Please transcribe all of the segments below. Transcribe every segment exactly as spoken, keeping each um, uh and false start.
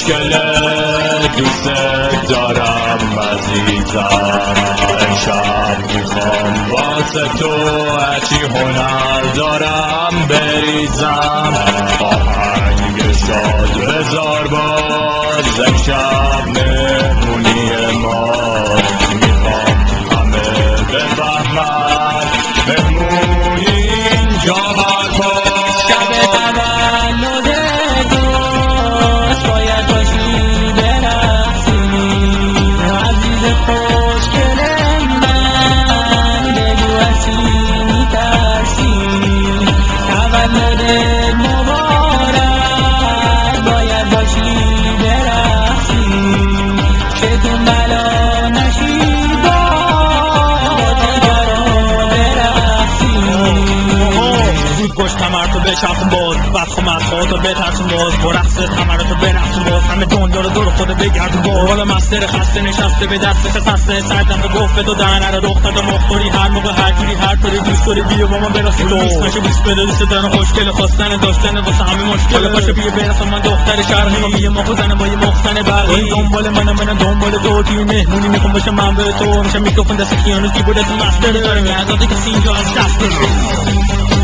خوشگله دوست دارم عزیزم، امشب میخوام واسه تو هرچی هنر دارم بریزم. آهنگ شاد هزار باز امشب مهمونی ماست، میخوام همه بفهمن مهمونی اینجا برپاست. شب تولد دوست باید باشی برقصی، عزیز خوشگل من بگو از چی میترسی. تولدت مبارک باید باشی برقصی، چتون بلا نشی با دیگران برقصی. زود باش کمرتو بچرخون باز، بس خو مسخاتو بترسون باز، با رقص کمرتو برقصون باز، همه دنیا رو دور خود بگردون باز. حالا مستر خسته نشسته به دستش خسته سردم به گفت تو دهنه رو دختر مختاری، هر موقع هر جوری هر طوری دوست داری بیا با من برقصی. تو دوست نشه بیست بده دوست دارن خوشگل خواستن داشتن واسه همه مشکل باشه. بیا برقصم من دختر شرقی، یه مخ زنه با یه مخ زنه برقی، دنبال من من دنبال تو توی مهمونی میخوام باشم من به تو. میشم میکروفون دست کیانو کیبورد دست مستر داره لحظاتی که اینجا از دست داره.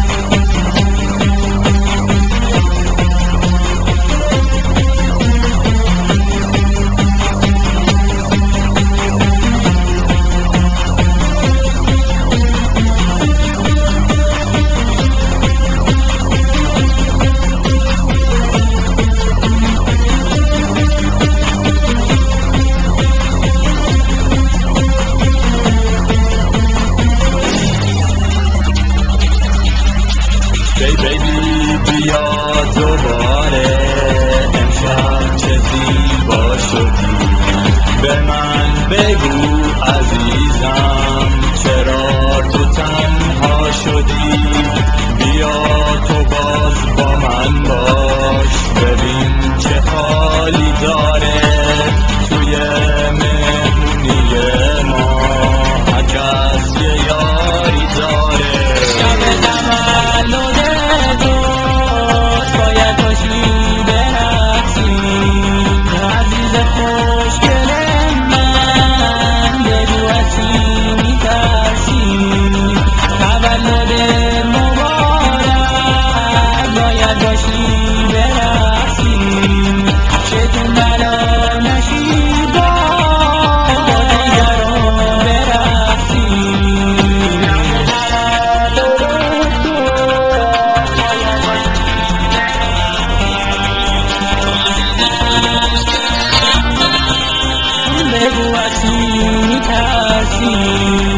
بیا دوباره امشب چه زیبا شدی، به من بگو عزیزم چرا تو تنها شدی. بیا تو باز با من باش، ببین چه حالی داره توی مهمونی ما، هر کس یه یاری داره. شب تولد دوست باید باشی برقصی، عزیز خوشگل من بگو از چی میترسی. تولد مبارک باید باشی برقصی، چتون بلا نشی با دیگران برقصی. بگو از چی میترسی.